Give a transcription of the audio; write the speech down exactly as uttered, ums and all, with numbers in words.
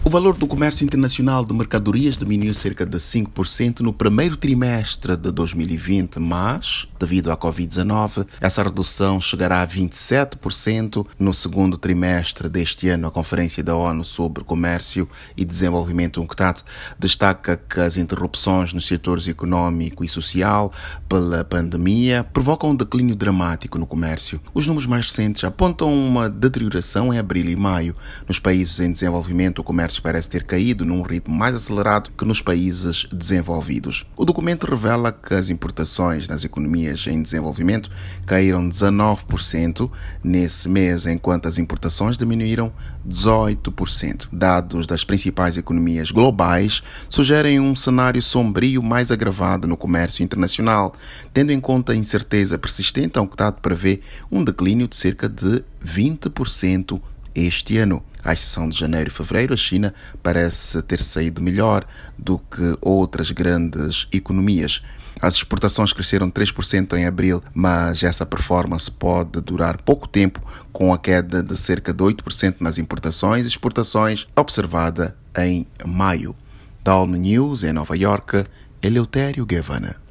O valor do comércio internacional de mercadorias diminuiu cerca de cinco por cento no primeiro trimestre de dois mil e vinte, mas, devido à covid dezenove, essa redução chegará a vinte e sete por cento no segundo trimestre deste ano. A Conferência da ONU sobre Comércio e Desenvolvimento, UNCTAD, destaca que as interrupções nos setores econômico e social pela pandemia provocam um declínio dramático no comércio. Os números mais recentes apontam uma deterioração em abril e maio. Nos países em desenvolvimento, o comércio parece ter caído num ritmo mais acelerado que nos países desenvolvidos. O documento revela que as importações nas economias em desenvolvimento caíram dezanove por cento nesse mês, enquanto as importações diminuíram dezoito por cento. Dados das principais economias globais sugerem um cenário sombrio mais agravado no comércio internacional. Tendo em conta a incerteza persistente, a UNCTAD prevê um declínio de cerca de vinte por cento este ano. À exceção de janeiro e fevereiro, a China parece ter saído melhor do que outras grandes economias. As exportações cresceram três por cento em abril, mas essa performance pode durar pouco tempo, com a queda de cerca de oito por cento nas importações e exportações observada em maio. Da ONU News, em Nova York, Eleutério Guevara.